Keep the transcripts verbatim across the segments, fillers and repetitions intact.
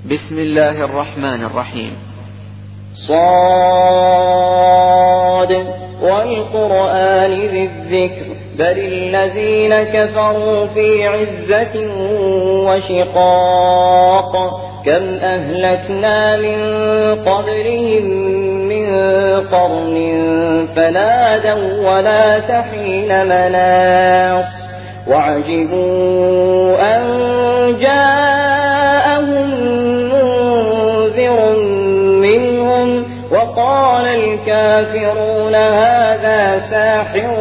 بسم الله الرحمن الرحيم. صاد والقرآن ذي الذكر بل الذين كفروا في عزة وشقاق كم أهلكنا من قبلهم من قرن فنادوا ولا تحين مناص وعجبوا أن جاءهم منذر منهم وقال الكافرون هذا ساحر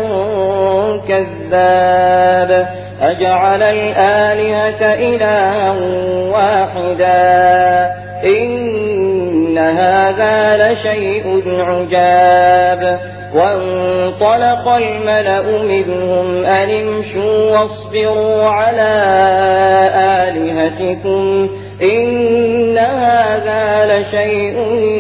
كذاب أجعل الآلهة إلها واحدا إن هذا لشيء عجاب وانطلق الملأ منهم أن امشوا واصبروا على آلهتكم إن هذا لشيء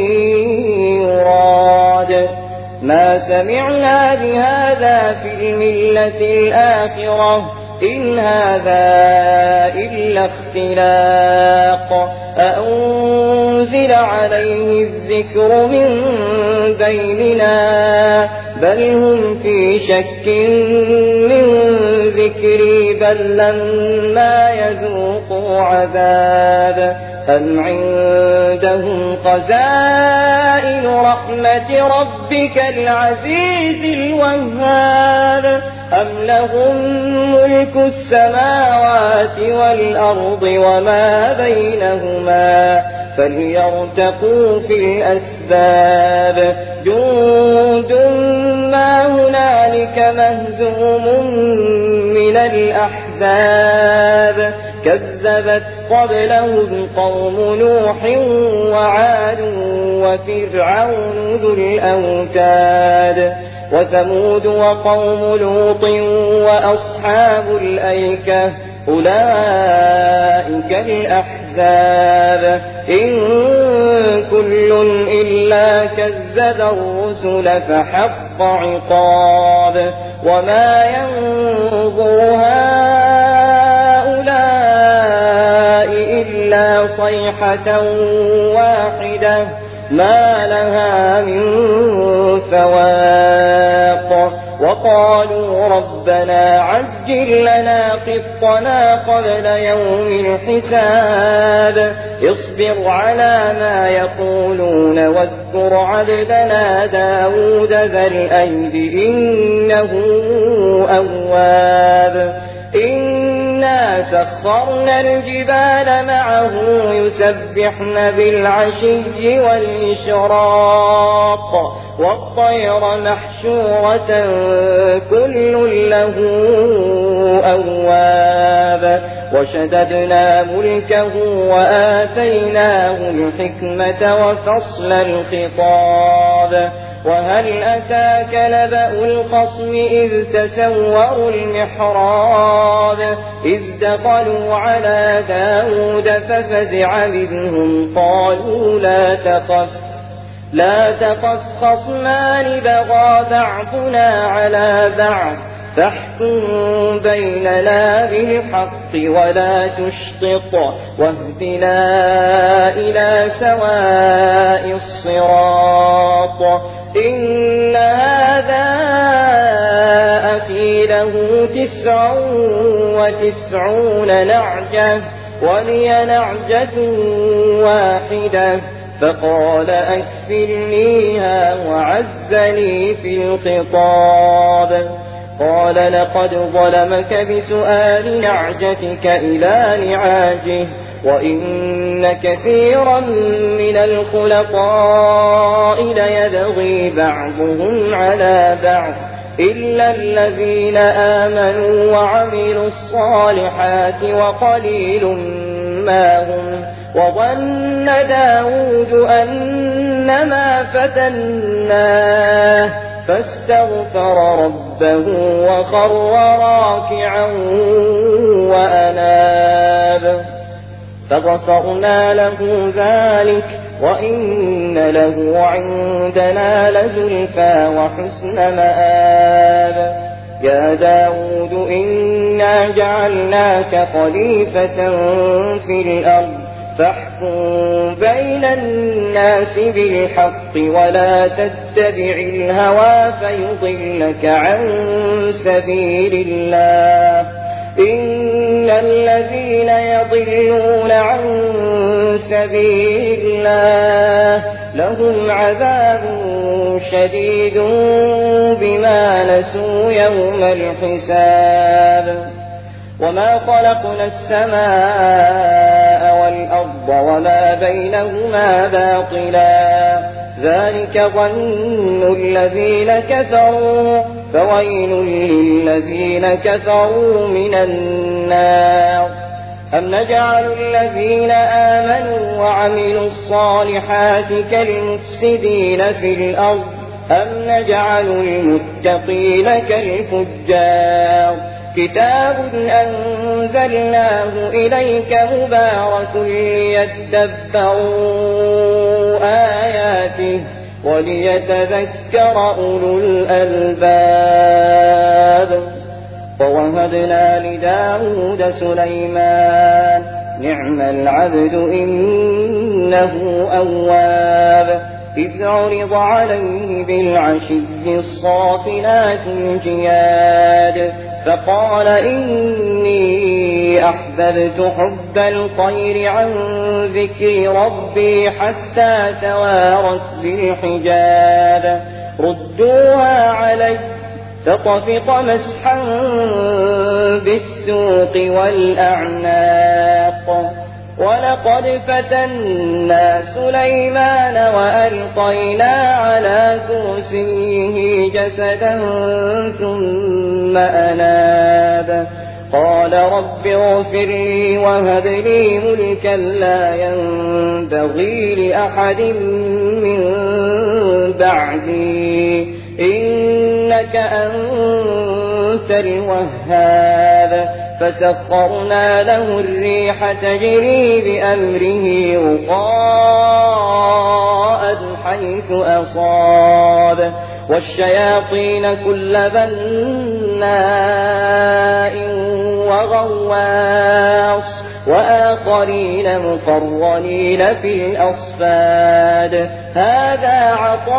يراد ما سمعنا بهذا في الملة الآخرة إن هذا إلا اختلاق أأنزل عليه الذكر من بيننا بل هم في شك من ذكري بل لما يذوقوا عذاب أم عندهم خزائن رحمة ربك العزيز الوهاب أم لهم ملك السماوات والأرض وما بينهما فليرتقوا في الأسباب جند ما هنالك مهزوم من الأحزاب كذبت قبلهم قوم نوح وعاد وفرعون ذو الأوتاد وثمود وقوم لوط وأصحاب الأيكة أولئك الأحزاب إن كل إلا كذب الرسل فحق عقاب وما ينظر هؤلاء إلا صيحة واحدة ما لها من فواق وقالوا ربنا عجل لنا قطنا قبل يوم الحساب اصبر على ما يقولون واذكر عبدنا داود ذا الأيد إنه أواب إنا سخرنا الجبال معه يسبحن بالعشي والإشراق والطير محشورة كل له أواب وشددنا ملكه وآتيناه الحكمة وفصل الخطاب وهل أتاك نبأ الخصم إذ تسوروا المحراب إذ دخلوا على داود ففزع منهم قالوا لا تخف لا تخف خصمان بغى بعضنا على بعض فاحكم بيننا بالحق ولا تشطط واهدنا إلى سواء الصراط إن هذا أخي له تسع وتسعون نعجة ولي نعجة واحدة فقال أكفلنيها وعزني في الخطاب قال لقد ظلمك بسؤال نعجتك إلى نعاجه وإن كثيرا من الخلطاء ليبغي بعضهم على بعض إلا الذين آمنوا وعملوا الصالحات وقليل ما هم وظن داود أنما فتناه فاستغفر ربه وخر راكعا وأناب فغفرنا له ذلك وإن له عندنا لزلفى وحسن مآب يا داود إنا جعلناك خليفة في الأرض فاحكم بين الناس بالحق ولا تتبع الهوى فيضلك عن سبيل الله إن الذين يضلون عن سبيل الله لهم عذاب شديد بما نسوا يوم الحساب وما خلقنا السماء والأرض وما بينهما باطلا ذلك ظن الذين كفروا فويل للذين كفروا من النار أم نجعل الذين آمنوا وعملوا الصالحات كالمفسدين في الأرض أم نجعل المتقين كالفجار كتاب أنزلناه إليك مبارك ليدبروا آياته وليتذكر أولو الألباب ووهبنا لداود سليمان نعم العبد إنه أواب إذ عرض عليه بالعشي الصافنات الجياد فقال إني أحببت حب الطير عن ذكر ربي حتى توارت بالحجاب ردوها علي فطفق مسحا بالسوق والأعناق ولقد فتنا سليمان وألقينا على كرسيه جسدا ثم أناب قال رب اغفر لي وهب لي ملكا لا ينبغي لأحد من بعدي إنك أنت الوهاب فسخرنا له الريح تجري بأمره رخاء حيث أصاب والشياطين كل بناء وغواص وآخرين مقرنين في الأصفاد هذا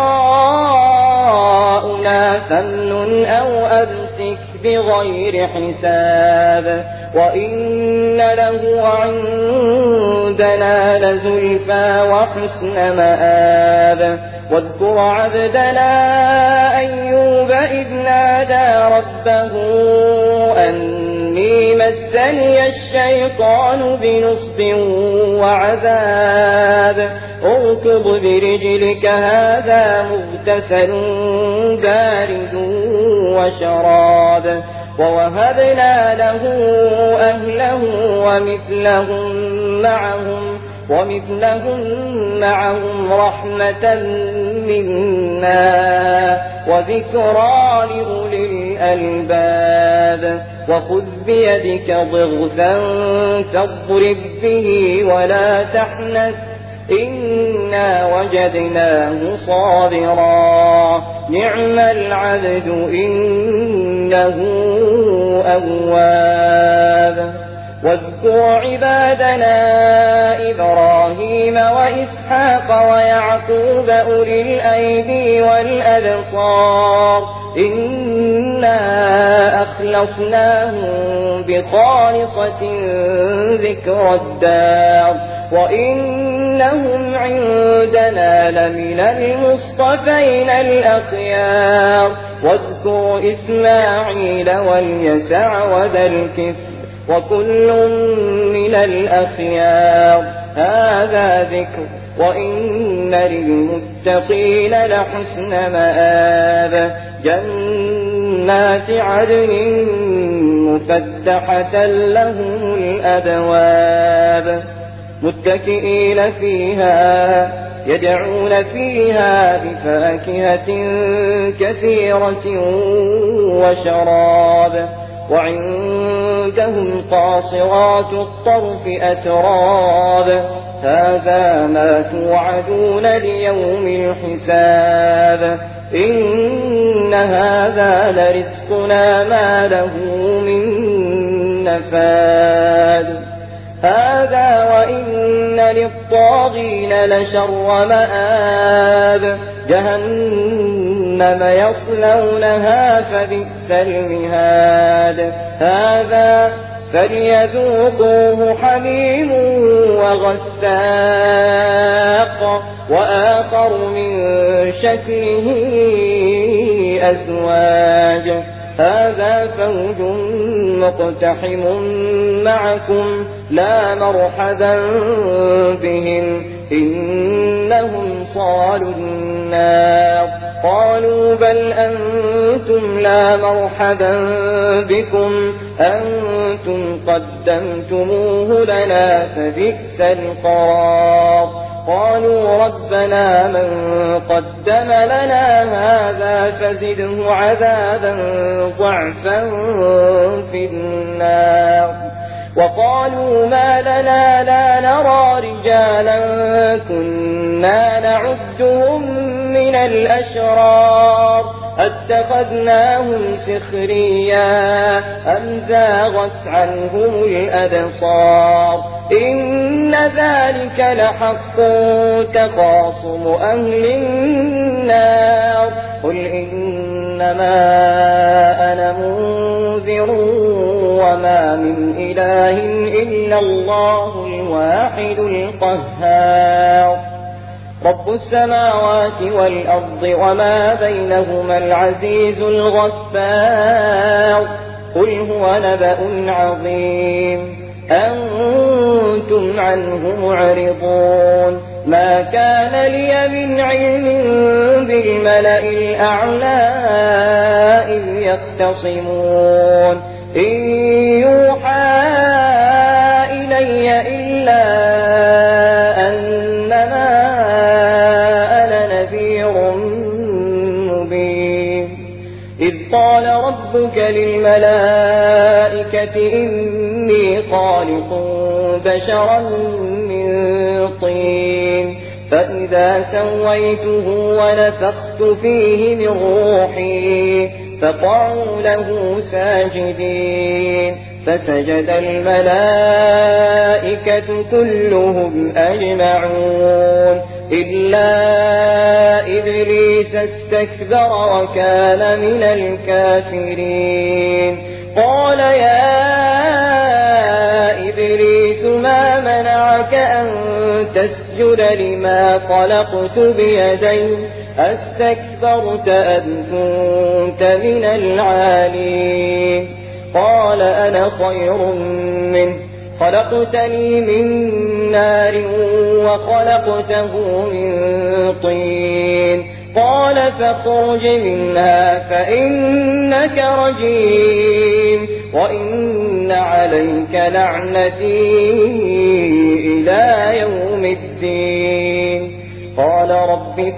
عطاؤنا فامنن أو أمسك بغير حساب وإن له عندنا لزلفى وحسن مآب واذكر عبدنا أيوب إذ نادى ربه أني مسني الشيطان بنصب وعذاب اركض برجلك هذا مغتسل بارد وشراب ووهبنا له أهله ومثلهم معهم ومثلهم معهم رحمة منا وذكرى لأولي الألباب وخذ بيدك ضغثا فاضرب به ولا تحنث إنا وجدناه صابرا نعم العبد إنه أواب واذكر عبادنا إبراهيم وإسحاق ويعقوب أولي الأيدي والأبصار إنا أخلصناهم بخالصة ذكر الدار وإنهم عندنا لمن المصطفين الأخيار واذكر إسماعيل واليسع وذا الكفر وكل من الأخيار هذا ذكر وإن للمتقين لحسن مآب جنات عدن مفتحة لهم الأبواب متكئين فيها يدعون فيها بفاكهة كثيرة وشراب وعندهم قاصرات الطرف أتراب هذا ما توعدون ليوم الحساب إن هذا لرزقنا ما له من نفاد هذا وإن للطاغين لشر مآب جهنم يصلونها فبئس المهاد هذا فليذوقوه حميم وغساق وآخر من شكله أزواج هذا فوج مقتحم معكم لا مرحبا بهم إنهم صالوا النار قالوا بل أنتم لا مرحبا بكم أنتم قدمتموه لنا فبئس القرار قالوا ربنا من قدم لنا هذا فزده عذابا ضعفا في النار وقالوا ما لنا لا نرى رجالا كنا نعدهم من الأشرار اتخذناهم سخريا أم زاغت عنهم الأبصار إن ذلك لحق تخاصم أهل النار قل إنما أنا منذر وما من إله إلا الله الواحد القهار رب السماوات والأرض وما بينهما العزيز الغفار قل هو نبأ عظيم أنتم عنه معرضون ما كان لي من علم بالملأ الأعلى إذ يختصمون إن يوحى إلي إلا أنما أنا نذير مبين إذ قال ربك للملائكة إني خالق بشرا من طين فإذا سويته ونفخت فيه من روحي فقعوا له ساجدين فسجد الملائكة كلهم أجمعون إلا إبليس استكبر وكان من الكافرين قال يا إبليس ما منعك أن تسجد لما خلقت بيدي أستكبرت أم كنت من العالين قال أنا خير منه خلقتني من نار وخلقته من طين قال فاخرج منها فإنك رجيم وإن عليك لعنتي إلى يوم الدين قال رب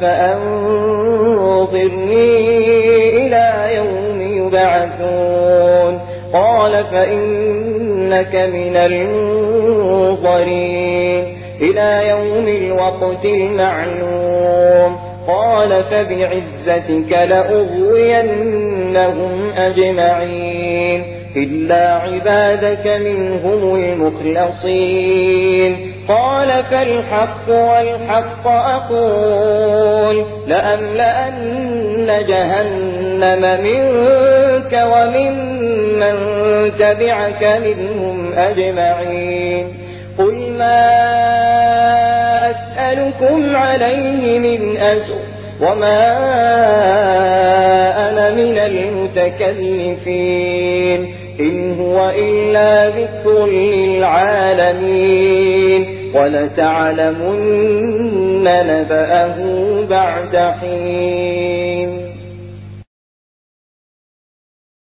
فأنظرني إلى يوم يبعثون قال فإنك من المنظرين إلى يوم الوقت المعلوم قال فبعزتك لأغوينهم أجمعين إلا عبادك منهم المخلصين قال فالحق والحق أقول لأملأن جهنم منك ومن من تبعك منهم أجمعين قل ما أسألكم عليه من أجر وما أنا من المتكلفين إن هو إلا ذكر للعالمين ولتعلمن نبأه بعد حين